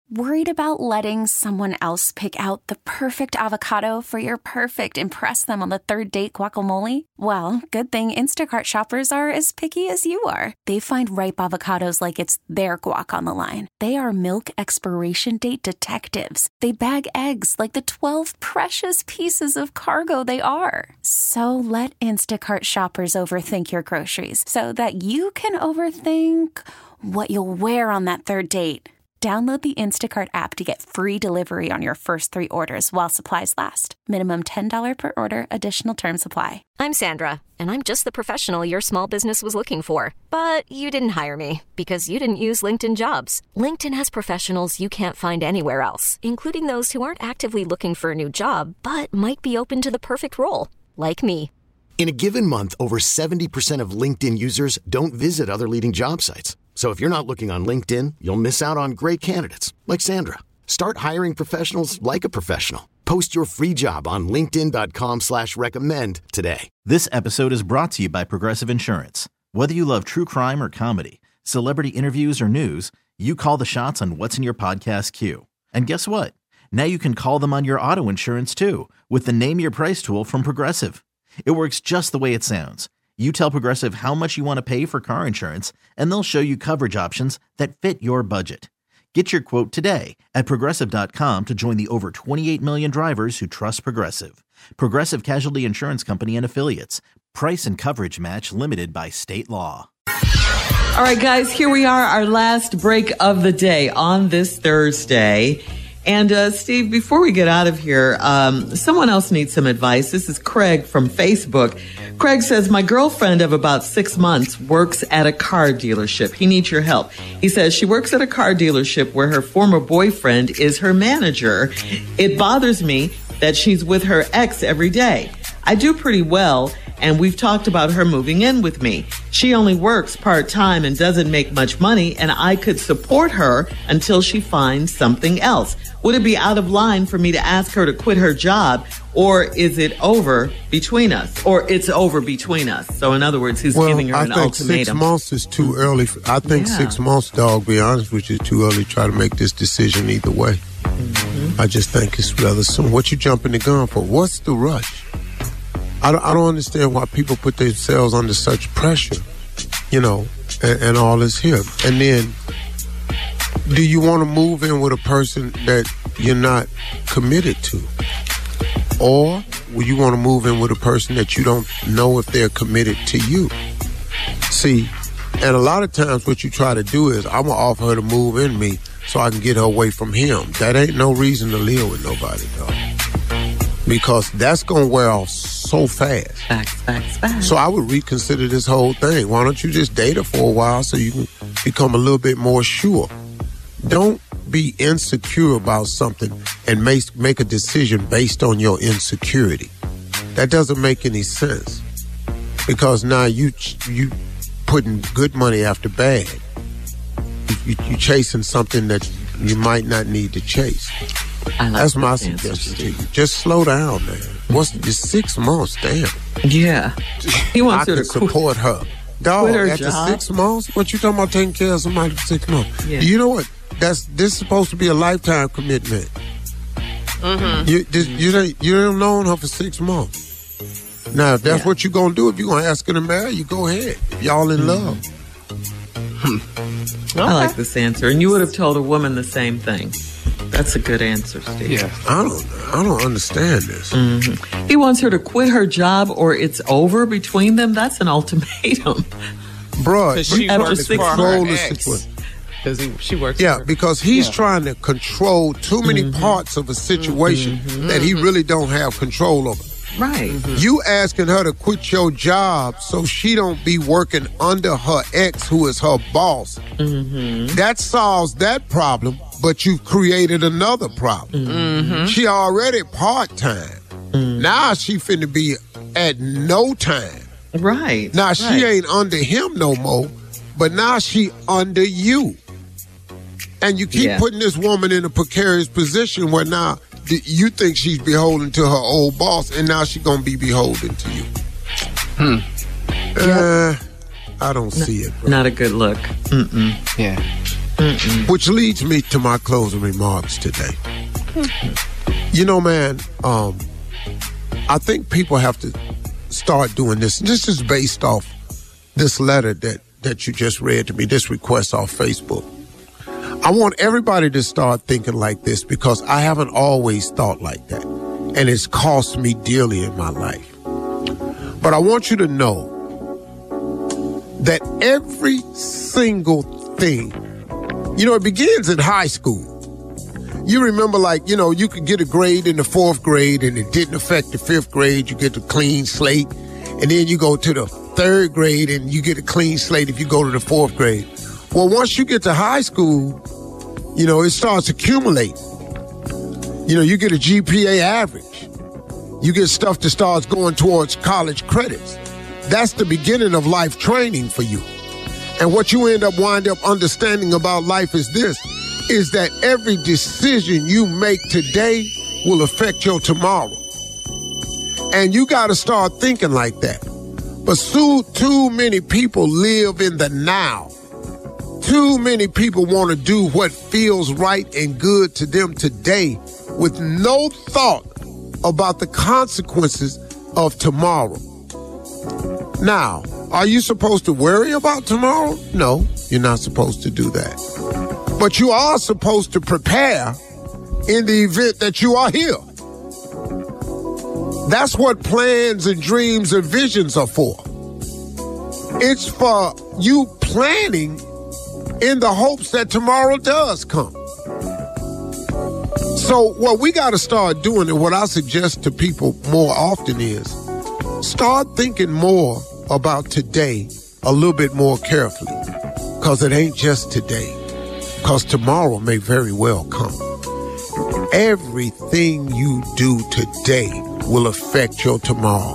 Worried about letting someone else pick out the perfect avocado for your perfect impress them on the third date guacamole? Well, good thing Instacart shoppers are as picky as you are. They find ripe avocados like it's their guac on the line. They are milk expiration date detectives. They bag eggs like the 12 precious pieces of cargo they are. So let Instacart shoppers overthink your groceries so that you can overthink what you'll wear on that third date. Download the Instacart app to get free delivery on your first 3 orders while supplies last. Minimum $10 per order. Additional terms apply. I'm Sandra, and I'm just the professional your small business was looking for. But you didn't hire me because you didn't use LinkedIn Jobs. LinkedIn has professionals you can't find anywhere else, including those who aren't actively looking for a new job, but might be open to the perfect role, like me. In a given month, over 70% of LinkedIn users don't visit other leading job sites. So if you're not looking on LinkedIn, you'll miss out on great candidates like Sandra. Start hiring professionals like a professional. Post your free job on linkedin.com/recommend today. This episode is brought to you by Progressive Insurance. Whether you love true crime or comedy, celebrity interviews or news, you call the shots on what's in your podcast queue. And guess what? Now you can call them on your auto insurance too with the Name Your Price tool from Progressive. It works just the way it sounds. You tell Progressive how much you want to pay for car insurance, and they'll show you coverage options that fit your budget. Get your quote today at Progressive.com to join the over 28 million drivers who trust Progressive. Progressive Casualty Insurance Company and Affiliates. Price and coverage match limited by state law. All right, guys, here we are, our last break of the day on this Thursday. And Steve, before we get out of here, someone else needs some advice. This is Craig from Facebook. Craig says, my girlfriend of about 6 months works at a car dealership. He needs your help. He says she works at a car dealership where her former boyfriend is her manager. It bothers me that she's with her ex every day. I do pretty well, and we've talked about her moving in with me. She only works part-time and doesn't make much money, and I could support her until she finds something else. Would it be out of line for me to ask her to quit her job, or is it over between us? Or it's over between us. So in other words, he's giving her an ultimatum. I think 6 months is too early. I think 6 months, dog, be honest with you, is too early to try to make this decision either way. Mm-hmm. I just think it's rather soon. What you jumping the gun for? What's the rush? I don't understand why people put themselves under such pressure, you know, and all this here. And then, do you want to move in with a person that you're not committed to? Or will you want to move in with a person that you don't know if they're committed to you? See, and a lot of times what you try to do is, I'm going to offer her to move in me so I can get her away from him. That ain't no reason to live with nobody, dog. Because that's going to wear off so fast. Facts. So I would reconsider this whole thing. Why don't you just date her for a while so you can become a little bit more sure? Don't be insecure about something and make a decision based on your insecurity. That doesn't make any sense. Because now you putting good money after bad. You chasing something that you might not need to chase. That's my suggestion to you. Just slow down, man. What's the 6 months? Damn. Yeah. He wants her to support her. Dog, after 6 months? What you talking about taking care of somebody for 6 months? Yeah. You know what? This is supposed to be a lifetime commitment. Mm-hmm. You don't known her for 6 months. Now, if that's what you're going to do, if you're going to ask her to marry you, go ahead. If y'all in love. Okay. I like this answer. And you would have told a woman the same thing. That's a good answer, Steve. Yeah. I don't understand this. Mm-hmm. He wants her to quit her job or it's over between them. That's an ultimatum. Bruh, she works for her ex. Because she works for her. Because he's trying to control too many parts of a situation that he really don't have control over. Right. You asking her to quit your job so she don't be working under her ex who is her boss. That solves that problem, but you've created another problem. She already part-time. Now she finna be at no time. Right. Now she ain't under him no more, but now she under you. And you keep putting this woman in a precarious position where now you think she's beholden to her old boss, and now she's going to be beholden to you. I don't see it, bro. Not a good look. Yeah. Which leads me to my closing remarks today. You know, man, I think people have to start doing this. This is based off this letter that you just read to me, this request off Facebook. I want everybody to start thinking like this because I haven't always thought like that. And it's cost me dearly in my life. But I want you to know that every single thing, it begins in high school. You remember, you could get a grade in the 4th grade and it didn't affect the 5th grade. You get a clean slate. And then you go to the 3rd grade and you get a clean slate if you go to the 4th grade. Well, once you get to high school, it starts accumulating. You get a GPA average. You get stuff that starts going towards college credits. That's the beginning of life training for you. And what you wind up understanding about life is that every decision you make today will affect your tomorrow. And you got to start thinking like that. But too many people live in the now. Too many people want to do what feels right and good to them today with no thought about the consequences of tomorrow. Now, are you supposed to worry about tomorrow? No, you're not supposed to do that. But you are supposed to prepare in the event that you are here. That's what plans and dreams and visions are for. It's for you planning in the hopes that tomorrow does come. So what we got to start doing, and what I suggest to people more often is, start thinking more about today a little bit more carefully. Because it ain't just today. Because tomorrow may very well come. Everything you do today will affect your tomorrow.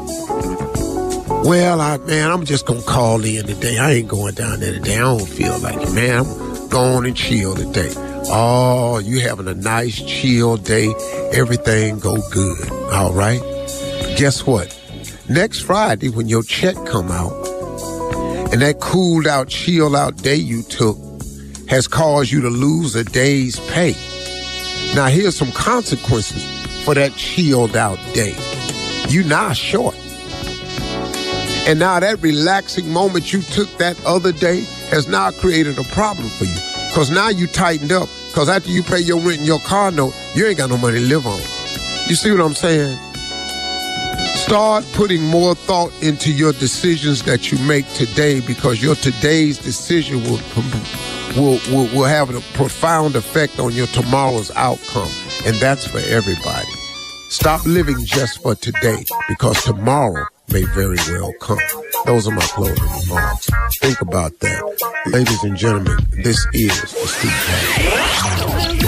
Well, I'm just going to call in today. I ain't going down there today. I don't feel like it, man. I'm going and chill today. Oh, you having a nice chill day. Everything go good. All right? Guess what? Next Friday, when your check come out, and that cooled out, chilled out day you took has caused you to lose a day's pay. Now, here's some consequences for that chilled out day. You now short. And now that relaxing moment you took that other day has now created a problem for you. Because now you tightened up. Because after you pay your rent and your car note, you ain't got no money to live on. You see what I'm saying? Start putting more thought into your decisions that you make today, because your today's decision will have a profound effect on your tomorrow's outcome. And that's for everybody. Stop living just for today, because tomorrow may very well come. Those are my closing remarks. Think about that. Ladies and gentlemen, this is the Steve Harvey.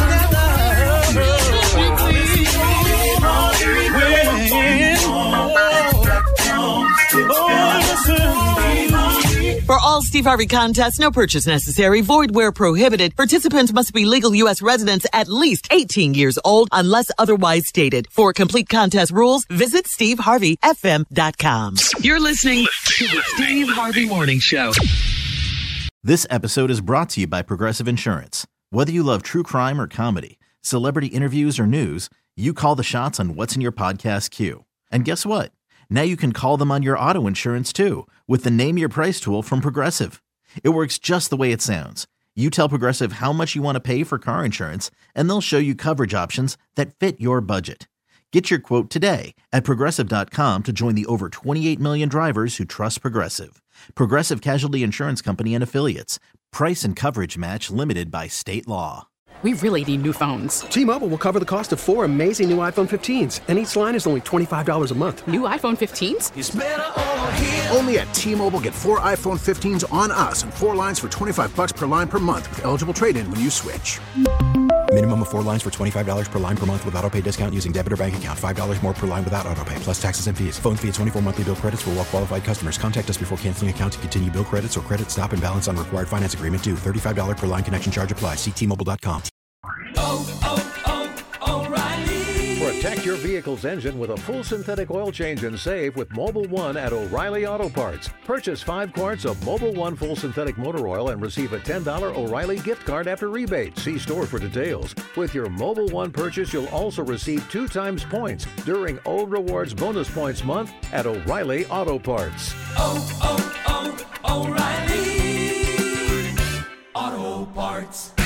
For all Steve Harvey contests, no purchase necessary, void where prohibited. Participants must be legal U.S. residents at least 18 years old unless otherwise stated. For complete contest rules, visit SteveHarveyFM.com. You're listening to the Steve Harvey Morning Show. This episode is brought to you by Progressive Insurance. Whether you love true crime or comedy, celebrity interviews or news, you call the shots on what's in your podcast queue. And guess what? Now you can call them on your auto insurance too, with the Name Your Price tool from Progressive. It works just the way it sounds. You tell Progressive how much you want to pay for car insurance, and they'll show you coverage options that fit your budget. Get your quote today at Progressive.com to join the over 28 million drivers who trust Progressive. Progressive Casualty Insurance Company and Affiliates. Price and coverage match limited by state law. We really need new phones. T-Mobile will cover the cost of 4 amazing new iPhone 15s, and each line is only $25 a month. New iPhone 15s? It's better over here. Only at T-Mobile, get 4 iPhone 15s on us and 4 lines for $25 per line per month with eligible trade-in when you switch. Minimum of 4 lines for $25 per line per month with autopay discount using debit or bank account. $5 more per line without autopay, plus taxes and fees. Phone fee at 24 monthly bill credits for well-qualified customers. Contact us before canceling account to continue bill credits or credit stop and balance on required finance agreement due. $35 per line connection charge applies. See T-Mobile.com. O'Reilly. For Protect your vehicle's engine with a full synthetic oil change and save with Mobil 1 at O'Reilly Auto Parts. Purchase 5 quarts of Mobil 1 full synthetic motor oil and receive a $10 O'Reilly gift card after rebate. See store for details. With your Mobil 1 purchase, you'll also receive 2 times points during O Rewards Bonus Points Month at O'Reilly Auto Parts. O'Reilly Auto Parts.